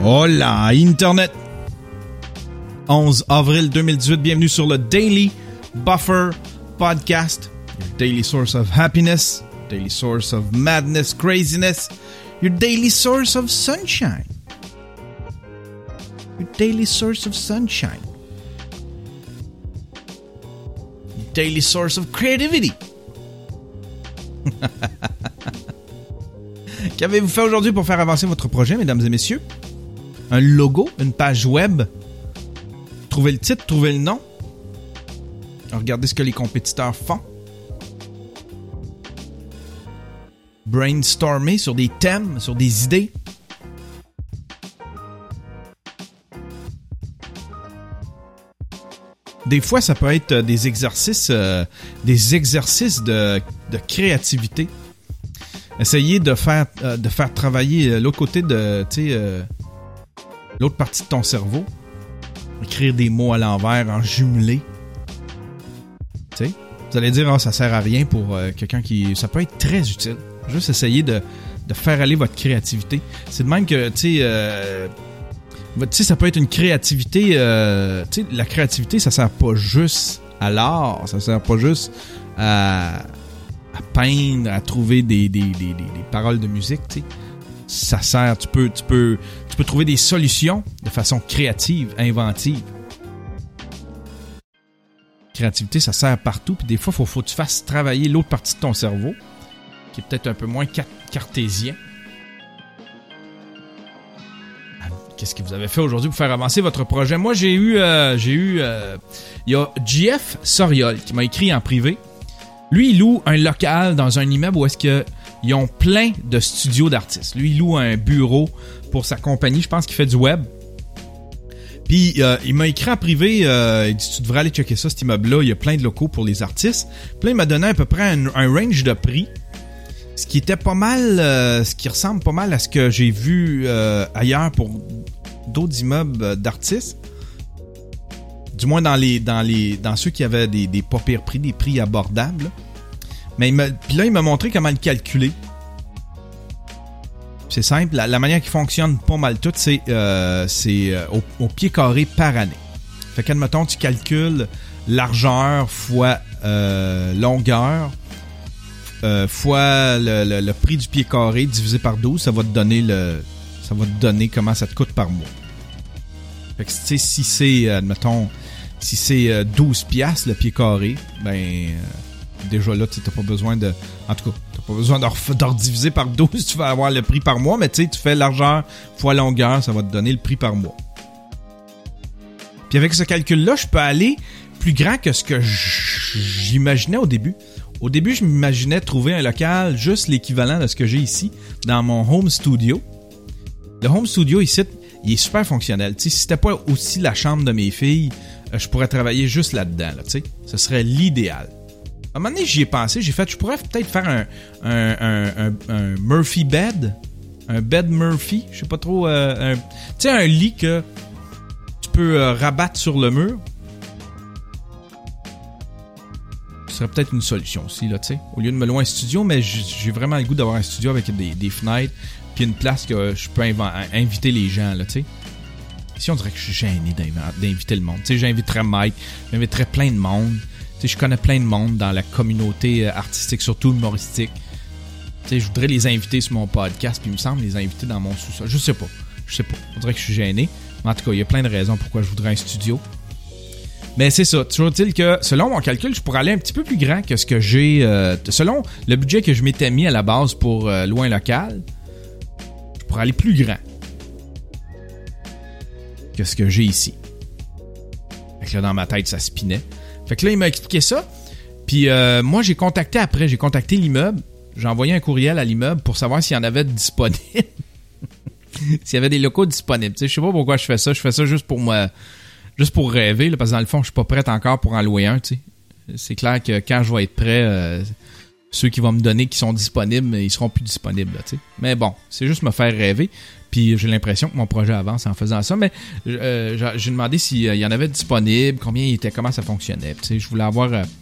Hola, Internet! 11 avril 2018, bienvenue sur le Daily Buffer Podcast, your daily source of happiness, daily source of madness, craziness, your daily source of sunshine. Your daily source of sunshine. Your daily source of creativity. Qu'avez-vous fait aujourd'hui pour faire avancer votre projet, mesdames et messieurs? Un logo, une page web, trouver le titre, trouver le nom. Regardez ce que les compétiteurs font. Brainstormer sur des thèmes, sur des idées. Des fois, ça peut être des exercices de créativité. Essayez de faire travailler l'autre côté de, l'autre partie de ton cerveau. Écrire des mots à l'envers, en jumelé. Tu sais, vous allez dire, ça sert à rien pour quelqu'un qui... Ça peut être très utile. Juste essayer de faire aller votre créativité. C'est de même que, tu sais, ça peut être une créativité... tu sais, la créativité, ça sert pas juste à l'art. Ça sert pas juste à peindre, à trouver des paroles de musique, tu sais. Ça sert, tu peux trouver des solutions de façon créative, inventive. Créativité, ça sert partout, puis des fois, faut que tu fasses travailler l'autre partie de ton cerveau, qui est peut-être un peu moins cartésien. Qu'est-ce que vous avez fait aujourd'hui pour faire avancer votre projet? Moi, il y a JF Soriol qui m'a écrit en privé. Lui, il loue un local dans un immeuble où est-ce que ils ont plein de studios d'artistes. Lui, il loue un bureau pour sa compagnie. Je pense qu'il fait du web. Puis, il m'a écrit en privé. Il dit, tu devrais aller checker ça, cet immeuble-là. Il y a plein de locaux pour les artistes. Puis là, il m'a donné à peu près un range de prix. Ce qui était pas mal... ce qui ressemble pas mal à ce que j'ai vu ailleurs pour d'autres immeubles d'artistes. Du moins dans ceux qui avaient des pas pires prix, des prix abordables. Là. Mais puis là, il m'a montré comment le calculer. C'est simple. La manière qui fonctionne pas mal tout, c'est au pied carré par année. Fait qu'admettons, tu calcules largeur fois longueur fois le prix du pied carré divisé par 12. Ça va te donner comment ça te coûte par mois. Fait que si c'est, admettons, si c'est 12 piastres le pied carré, ben... déjà là, tu n'as pas besoin de... En tout cas, tu n'as pas besoin de rediviser par 12, tu vas avoir le prix par mois, mais tu sais, tu fais largeur fois longueur, ça va te donner le prix par mois. Puis avec ce calcul-là, je peux aller plus grand que ce que j'imaginais au début. Au début, je m'imaginais trouver un local juste l'équivalent de ce que j'ai ici, dans mon home studio. Le home studio ici, il est super fonctionnel. Tu sais, si c'était pas aussi la chambre de mes filles, je pourrais travailler juste là-dedans, là, tu sais. Ce serait l'idéal. À un moment donné, j'y ai pensé, je pourrais peut-être faire un Murphy bed, un bed Murphy, je sais pas trop, tu sais, un lit que tu peux rabattre sur le mur. Ce serait peut-être une solution aussi, là, tu sais. Au lieu de me louer un studio, mais j'ai vraiment le goût d'avoir un studio avec des fenêtres, puis une place que je peux inviter les gens, là, tu sais. Ici, on dirait que je suis gêné d'inviter le monde. Tu sais, j'inviterais Mike, j'inviterais plein de monde. Tu sais, je connais plein de monde dans la communauté artistique, surtout humoristique. Tu sais, je voudrais les inviter sur mon podcast, puis il me semble les inviter dans mon sous-sol. Je sais pas. On dirait que je suis gêné. Mais en tout cas, il y a plein de raisons pourquoi je voudrais un studio. Mais c'est ça. Toujours est-il que, selon mon calcul, je pourrais aller un petit peu plus grand que ce que j'ai... selon le budget que je m'étais mis à la base pour louer un local, je pourrais aller plus grand que ce que j'ai ici. Fait que là, dans ma tête, ça spinait. Fait que là, il m'a expliqué ça. Puis moi, j'ai contacté l'immeuble. J'ai envoyé un courriel à l'immeuble pour savoir s'il y en avait de disponibles. S'il y avait des locaux disponibles. Tu sais, je sais pas pourquoi je fais ça. Je fais ça juste pour rêver, là, parce que dans le fond, je suis pas prêt encore pour en louer un. Tu sais. C'est clair que quand je vais être prêt, ceux qui vont me donner qui sont disponibles, ils seront plus disponibles. Là, tu sais. Mais bon, c'est juste me faire rêver. Puis j'ai l'impression que mon projet avance en faisant ça. Mais j'ai demandé s'il y en avait disponible, combien il était, comment ça fonctionnait. Tu sais, je voulais avoir un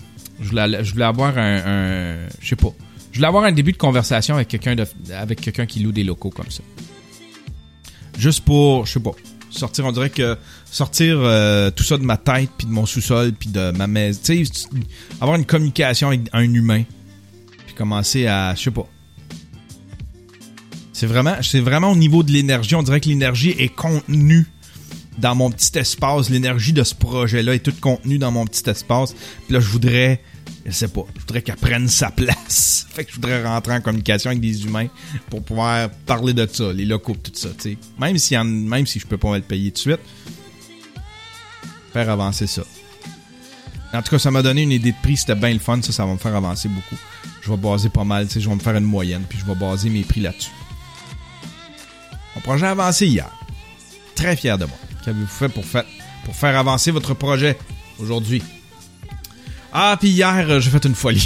je sais pas. Je voulais avoir un début de conversation avec quelqu'un qui loue des locaux comme ça. Juste pour, je sais pas, sortir, on dirait que sortir tout ça de ma tête, puis de mon sous-sol, puis de ma maison. Tu sais, avoir une communication avec un humain. Puis commencer à, je sais pas. C'est vraiment au niveau de l'énergie. On dirait que l'énergie est contenue dans mon petit espace. L'énergie de ce projet-là est toute contenue dans mon petit espace. Puis là, je voudrais qu'elle prenne sa place. Fait que je voudrais rentrer en communication avec des humains pour pouvoir parler de ça, les locaux, tout ça, tu sais. Même si je peux pas me le payer tout de suite, faire avancer ça. En tout cas, ça m'a donné une idée de prix. C'était bien le fun. Ça va me faire avancer beaucoup. Je vais baser pas mal, tu sais. Je vais me faire une moyenne, puis je vais baser mes prix là-dessus. Mon projet a avancé hier. Très fier de moi. Qu'avez-vous fait pour faire avancer votre projet aujourd'hui? Ah, puis hier, j'ai fait une folie.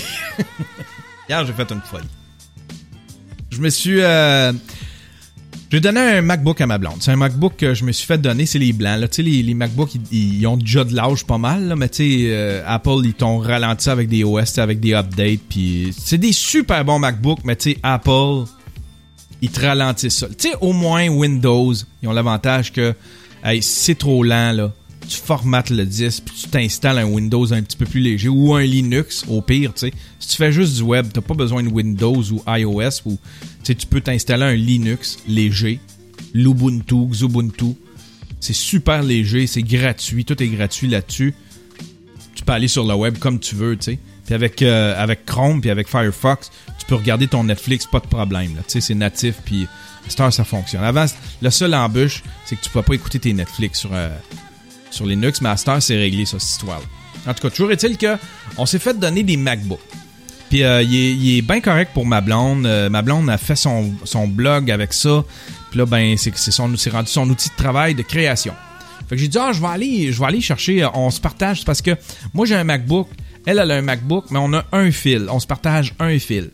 Je me suis... j'ai donné un MacBook à ma blonde. C'est un MacBook que je me suis fait donner. C'est les blancs. Là. Tu sais, les MacBooks, ils ont déjà de l'âge pas mal. Là, mais tu sais, Apple, ils t'ont ralenti avec des OS, avec des updates. Puis c'est des super bons MacBooks, mais tu sais, Apple... ils te ralentissent ça. Tu sais, au moins Windows, ils ont l'avantage que hey, si c'est trop lent, là, tu formates le disque puis tu t'installes un Windows un petit peu plus léger ou un Linux, au pire, tu sais. Si tu fais juste du web, t'as pas besoin de Windows ou iOS ou tu peux t'installer un Linux léger, l'Ubuntu, Xubuntu. C'est super léger, c'est gratuit, tout est gratuit là-dessus. Tu peux aller sur le web comme tu veux, tu sais. Puis avec Chrome puis avec Firefox, tu peux regarder ton Netflix, pas de problème. Tu sais, c'est natif, puis à cette heure, ça fonctionne. Avant, le seul embûche, c'est que tu peux pas écouter tes Netflix sur Linux, mais à cette heure, c'est réglé, ça, cette histoire-là. En tout cas, toujours est-il qu'on s'est fait donner des MacBooks. Puis il est bien correct pour ma blonde. Ma blonde a fait son blog avec ça. Puis là, ben, c'est rendu son outil de travail de création. Fait que j'ai dit, je vais aller chercher, on se partage, parce que moi, j'ai un MacBook. Elle a un MacBook, mais on a un fil. On se partage un fil.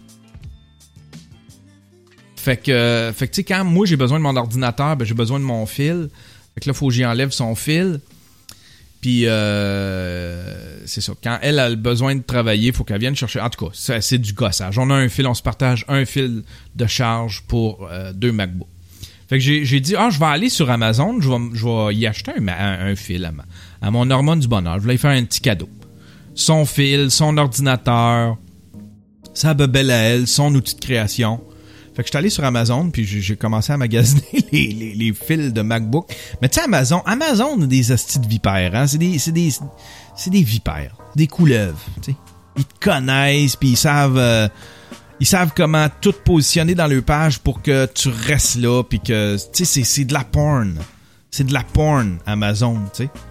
Fait que tu sais, quand moi j'ai besoin de mon ordinateur, ben j'ai besoin de mon fil. Fait que là, il faut que j'y enlève son fil. Puis, c'est ça. Quand elle a besoin de travailler, il faut qu'elle vienne chercher. En tout cas, c'est du gossage. On a un fil, on se partage un fil de charge pour 2 MacBooks. Fait que j'ai dit, je vais aller sur Amazon, je vais y acheter un fil à mon hormone du bonheur. Je voulais lui faire un petit cadeau. Son fil, son ordinateur, sa bebelle à elle, son outil de création. Fait que je suis allé sur Amazon, puis j'ai commencé à magasiner les fils de MacBook. Mais tu sais, Amazon a des hosties de vipères, hein? C'est des vipères, des couleuvres, tu sais. Ils te connaissent, puis ils savent comment tout positionner dans leur page pour que tu restes là, puis que, tu sais, c'est de la porn. C'est de la porn, Amazon, tu sais.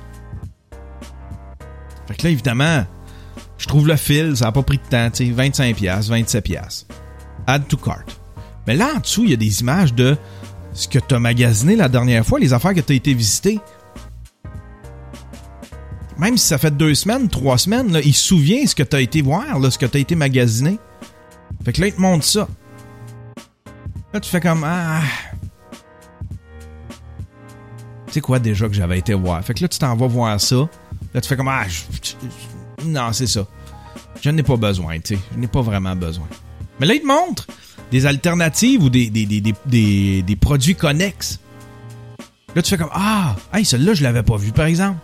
Fait que là, évidemment, je trouve le fil, ça n'a pas pris de temps, tu sais, 25$, 27$. Add to cart. Mais là, en dessous, il y a des images de ce que tu as magasiné la dernière fois, les affaires que tu as été visiter. Même si ça fait 2 semaines, 3 semaines, là, il se souvient ce que tu as été voir, là, ce que tu as été magasiné. Fait que là, il te montre ça. Là, tu fais comme... c'est quoi déjà que j'avais été voir? Fait que là, tu t'en vas voir ça. Là, tu fais comme... non, c'est ça. Je n'ai pas besoin, tu sais. Je n'ai pas vraiment besoin. Mais là, il te montre des alternatives ou des produits connexes. Là, tu fais comme... celui-là, je l'avais pas vu, par exemple.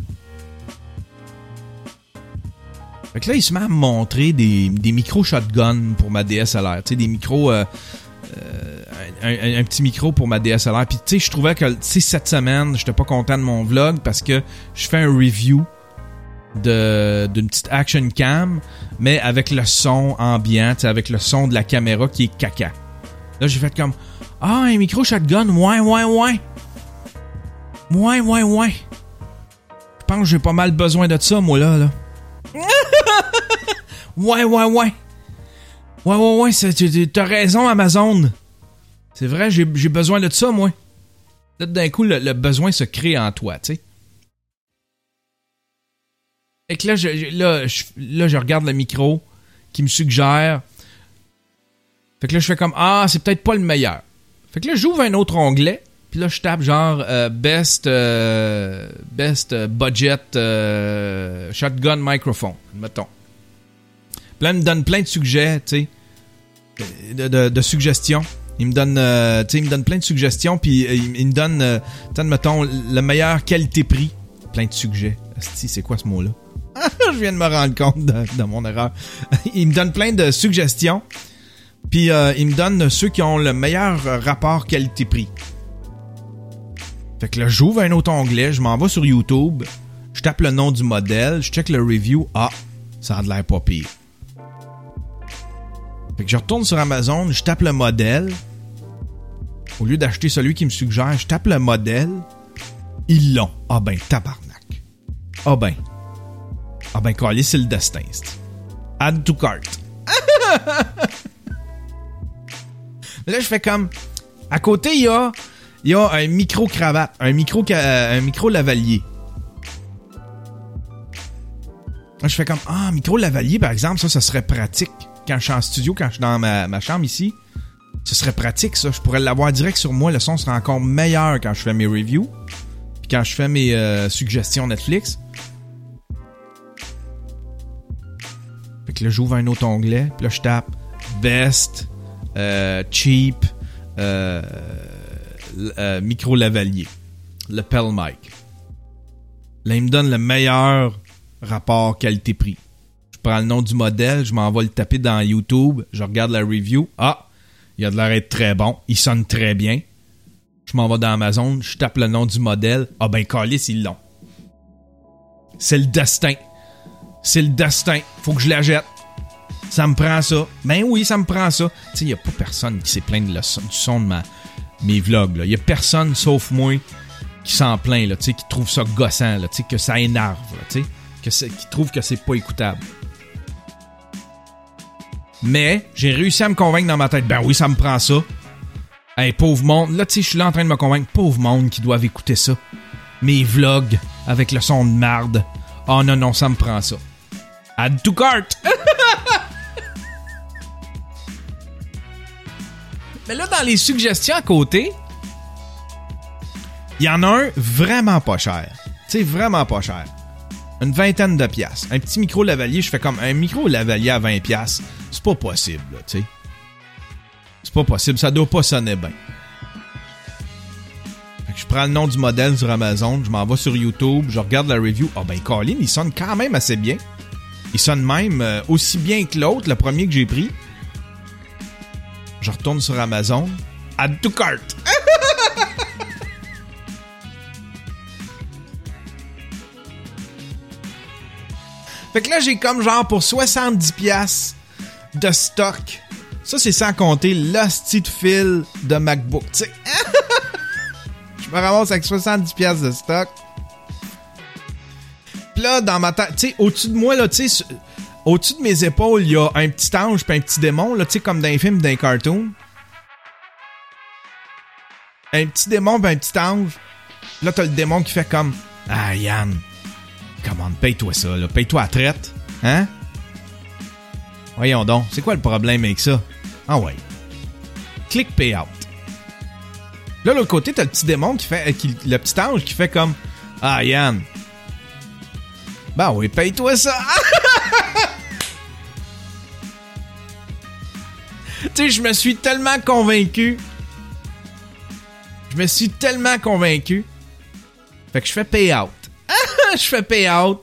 Fait que là, il se met à me montrer des micros shotgun pour ma DSLR. Tu sais, des micros... un petit micro pour ma DSLR. Puis, tu sais, je trouvais que, cette semaine, j'étais pas content de mon vlog parce que je fais un review d'une petite action cam, mais avec le son ambiant, avec le son de la caméra qui est caca. Là, j'ai fait comme... un micro shotgun, ouais. Je pense que j'ai pas mal besoin de ça, moi, là. Ouais. Ouais, t'as raison, Amazon. C'est vrai, j'ai besoin de ça, moi. Là, d'un coup, le besoin se crée en toi, tu sais. Fait que là, je regarde le micro qui me suggère. Fait que là, je fais comme, c'est peut-être pas le meilleur. Fait que là, j'ouvre un autre onglet. Puis là, je tape genre best budget shotgun microphone, mettons. Puis là, il me donne plein de suggestions, tu sais, de suggestions. Il me donne, il me donne plein de suggestions, puis il me donne, mettons, le meilleur qualité-prix. Plein de sujets. Asti, c'est quoi ce mot-là? Je viens de me rendre compte de mon erreur. Il me donne plein de suggestions, puis il me donne ceux qui ont le meilleur rapport qualité-prix. Fait que là, j'ouvre un autre onglet, je m'en vais sur YouTube, je tape le nom du modèle, je check le review. Ah, ça a de l'air pas pire. Fait que je retourne sur Amazon, je tape le modèle. Au lieu d'acheter celui qui me suggère, je tape le modèle. Ils l'ont. Ah ben, tabarnak. Ah ben, câlisse, c'est le destin. Add to cart. Là, je fais comme... À côté, il y a un micro-cravate, un micro-lavalier. Là, je fais comme... Ah, micro-lavalier, par exemple, ça serait pratique. Quand je suis en studio, quand je suis dans ma chambre ici, ce serait pratique, ça. Je pourrais l'avoir direct sur moi. Le son serait encore meilleur quand je fais mes reviews. Puis quand je fais mes suggestions Netflix. Fait que là, j'ouvre un autre onglet. Puis là, je tape Best, Cheap, micro-lavalier. Le Pell Mic. Là, il me donne le meilleur rapport qualité-prix. Je prends le nom du modèle, je m'en vais le taper dans YouTube, je regarde la review. Ah, il a de l'air d'être très bon, il sonne très bien. Je m'en vais dans Amazon, je tape le nom du modèle. Ah ben, câlisse, ils l'ont. C'est le destin. C'est le destin. Faut que je la jette. Ça me prend ça. Ben oui, ça me prend ça. Tu sais, il n'y a pas personne qui s'est plaint du son de mes vlogs. Il n'y a personne, sauf moi, qui s'en plaint, là, qui trouve ça gossant, là, que ça énerve, là, qui trouve que c'est pas écoutable. Mais j'ai réussi à me convaincre dans ma tête. Ben oui, ça me prend ça. Hey, pauvre monde. Là, tu sais, je suis là en train de me convaincre. Pauvre monde qui doivent écouter ça. Mes vlogs avec le son de marde. Oh non, ça me prend ça. Add to cart. Mais là, dans les suggestions à côté, il y en a un vraiment pas cher. Tu sais, vraiment pas cher. Une vingtaine de piastres. Un petit micro-lavalier, je fais comme un micro-lavalier à 20 piastres. C'est pas possible, là, tu sais. C'est pas possible, ça doit pas sonner bien. Fait que je prends le nom du modèle sur Amazon, je m'en vais sur YouTube, je regarde la review. Ah ben, Colin, il sonne quand même assez bien. Il sonne même aussi bien que l'autre, le premier que j'ai pris. Je retourne sur Amazon. Add to cart. Fait que là, j'ai comme genre pour 70$ de stock. Ça, c'est sans compter l'hostie de fil de MacBook. Tu sais, je me ramasse avec 70$ de stock. Pis là, dans ma tête, tu sais, au-dessus de moi, là, tu sais, au-dessus de mes épaules, il y a un petit ange pis un petit démon, là, tu sais, comme dans les films, dans les cartoons. Un petit démon pis un petit ange. Là, t'as le démon qui fait comme... Ah, Yann, comment paye-toi ça, là. Paye-toi à traite. Hein? Voyons donc, c'est quoi le problème avec ça? Ah ouais. Click payout. Là, de l'autre côté, t'as le petit démon qui fait... le petit ange qui fait comme... Ah, Yann. Ben oui, paye-toi ça. Tu sais, je me suis tellement convaincu. Fait que je fais payout. Je fais payout.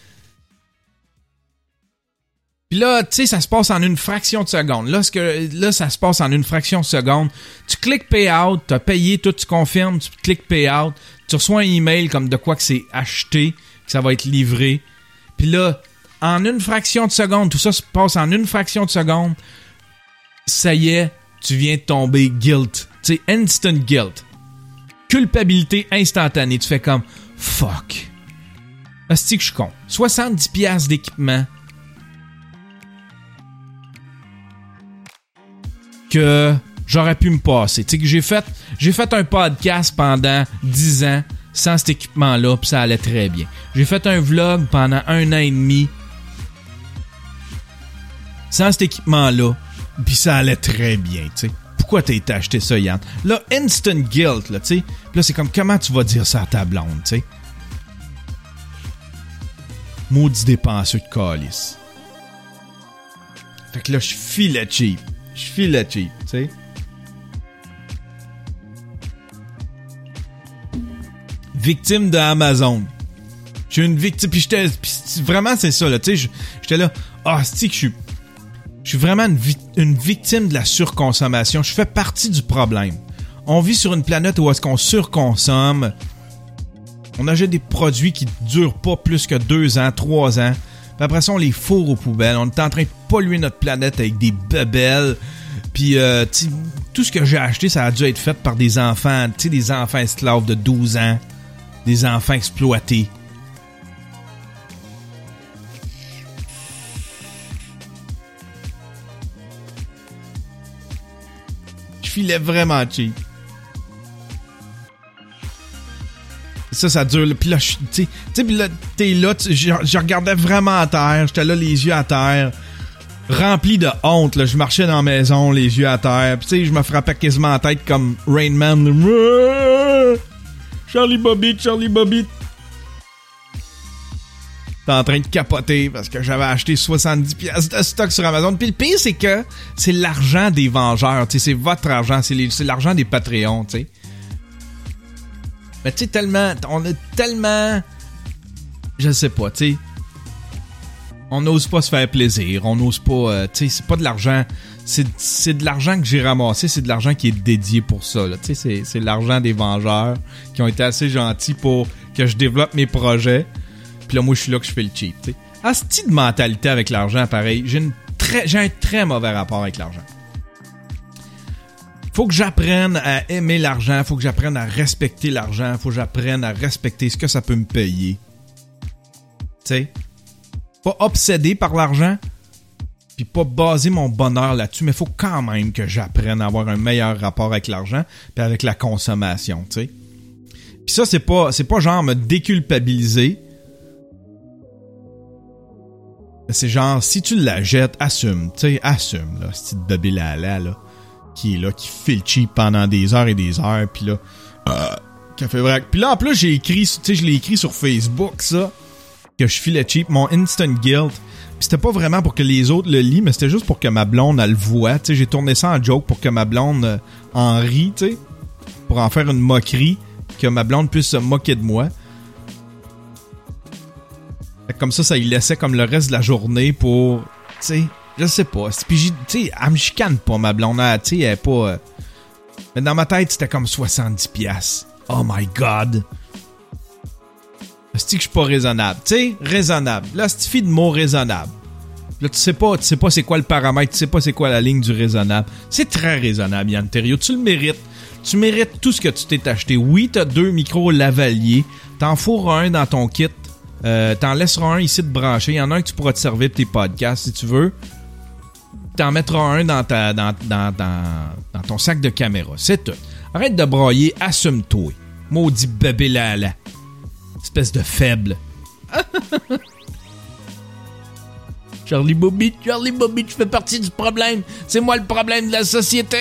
Puis là, tu sais, ça se passe en une fraction de seconde. Là, ça se passe en une fraction de seconde. Tu cliques payout, t'as payé, tout, tu confirmes, tu cliques payout. Tu reçois un email comme de quoi que c'est acheté, que ça va être livré. Puis là, en une fraction de seconde, tout ça se passe en une fraction de seconde. Ça y est, tu viens de tomber guilt. Tu sais, instant guilt. Culpabilité instantanée. Tu fais comme, fuck. Asti que je suis con. 70$ d'équipement. Que j'aurais pu me passer. Tu sais que j'ai fait un podcast pendant 10 ans sans cet équipement-là, puis ça allait très bien. J'ai fait un vlog pendant 1 an et demi sans cet équipement-là, puis ça allait très bien, tu sais. Pourquoi t'as été acheter ça, Yann? Là, instant guilt, là, tu sais. Là, c'est comme, comment tu vas dire ça à ta blonde, tu sais? Maudit dépenseux de calice. Fait que là, je filais cheap, tu sais. victime de Amazon. Je suis une victime. Puis vraiment, c'est ça, là. Tu sais, j'étais là. C'est que je suis vraiment une victime de la surconsommation. Je fais partie du problème. On vit sur une planète où est-ce qu'on surconsomme. On achète des produits qui durent pas plus que 2 ans, 3 ans. Puis après ça, on les fourre aux poubelles. On est en train de polluer notre planète avec des bebelles. Puis, tout ce que j'ai acheté, ça a dû être fait par des enfants. Tu sais, des enfants esclaves de 12 ans. Des enfants exploités. Je filais vraiment cheap. Ça dure. Puis là, tu sais, puis là, t'es là, je regardais vraiment à terre. J'étais là, les yeux à terre. Rempli de honte, là. Je marchais dans la maison, les yeux à terre. Puis tu sais, je me frappais quasiment en tête comme Rain Man. Charlie Bobbitt. T'es en train de capoter parce que j'avais acheté 70$ de stock sur Amazon. Puis le pire, c'est que c'est l'argent des vendeurs. Tu sais, c'est votre argent. C'est l'argent des Patreons, tu sais. Mais tu sais, on a tellement... Je sais pas, tu sais. On n'ose pas se faire plaisir. On n'ose pas... tu sais, c'est pas de l'argent... C'est de l'argent que j'ai ramassé. C'est de l'argent qui est dédié pour ça, là. Tu sais, c'est l'argent des vengeurs qui ont été assez gentils pour que je développe mes projets. Puis là, moi, je suis là que je fais le cheap, tu sais. C'est-tu de mentalité avec l'argent, pareil? J'ai un très mauvais rapport avec l'argent. Faut que j'apprenne à aimer l'argent, faut que j'apprenne à respecter l'argent, faut que j'apprenne à respecter ce que ça peut me payer. Tu sais, pas obsédé par l'argent, puis pas baser mon bonheur là-dessus, mais faut quand même que j'apprenne à avoir un meilleur rapport avec l'argent puis avec la consommation, tu sais. Puis ça, c'est pas genre me déculpabiliser. C'est genre, si tu la jettes, assume, tu sais, assume, là, cette petite bébé là. Qui est là, qui fait le cheap pendant des heures et des heures, puis là, café vrac. Puis là, en plus, j'ai écrit, tu sais, je l'ai écrit sur Facebook, ça, que je filais cheap, mon instant guilt. Puis c'était pas vraiment pour que les autres le lisent, mais c'était juste pour que ma blonde, elle le voit. Tu sais, j'ai tourné ça en joke pour que ma blonde en rie, tu sais, pour en faire une moquerie, que ma blonde puisse se moquer de moi. Fait que comme ça lui laissait comme le reste de la journée pour, tu sais... Je sais pas. Puis, tu sais, elle me chicane pas, ma blonde. Tu sais, elle est pas... Mais dans ma tête, c'était comme 70$. Oh my God! C'est que je suis pas raisonnable. Tu sais, raisonnable. Là, c'est fille de mot raisonnable. Là, tu sais pas c'est quoi le paramètre, tu sais pas c'est quoi la ligne du raisonnable. C'est très raisonnable, Yann Terriot. Tu le mérites. Tu mérites tout ce que tu t'es acheté. Oui, t'as 2 micros lavaliers. T'en fourras un dans ton kit. T'en laisseras un ici de brancher. Il y en a un que tu pourras te servir de tes podcasts si tu veux. T'en mettras un dans ton sac de caméra. C'est tout. Arrête de brailler, assume-toi. Maudit bébé là. Espèce de faible. Charlie Bobbitt, je fais partie du problème. C'est moi le problème de la société.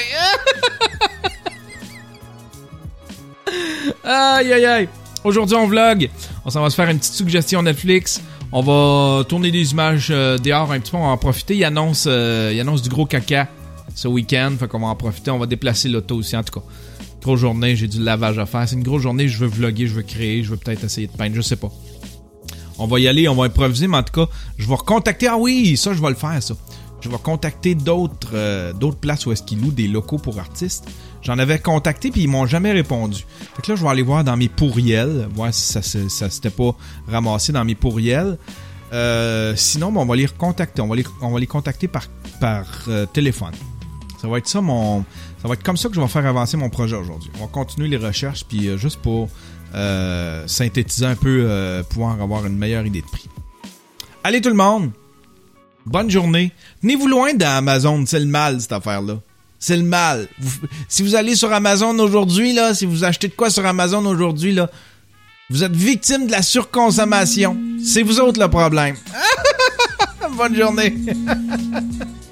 Aïe. Aujourd'hui, on vlog. On s'en va se faire une petite suggestion Netflix. On va tourner des images dehors un petit peu. On va en profiter. Il annonce du gros caca ce week-end. Fait qu'on va en profiter. On va déplacer l'auto aussi. En tout cas, grosse journée. J'ai du lavage à faire. C'est une grosse journée. Je veux vlogger, je veux créer. Je veux peut-être essayer de peindre. Je sais pas. On va y aller. On va improviser. Mais en tout cas, je vais recontacter. Ah oui, ça, je vais le faire, ça. Je vais contacter d'autres places où est-ce qu'ils louent des locaux pour artistes. J'en avais contacté puis ils m'ont jamais répondu. Fait que là, je vais aller voir dans mes pourriels, voir si ça s'était pas ramassé dans mes pourriels. Sinon, on va les recontacter. On va les contacter par téléphone. Ça va être ça ça va être comme ça que je vais faire avancer mon projet aujourd'hui. On va continuer les recherches puis juste pour synthétiser un peu, pouvoir avoir une meilleure idée de prix. Allez tout le monde! Bonne journée. Tenez-vous loin d'Amazon, c'est le mal cette affaire-là. C'est le mal. Si vous allez sur Amazon aujourd'hui, là, si vous achetez de quoi sur Amazon aujourd'hui, là, vous êtes victime de la surconsommation. C'est vous autres le problème. Bonne journée.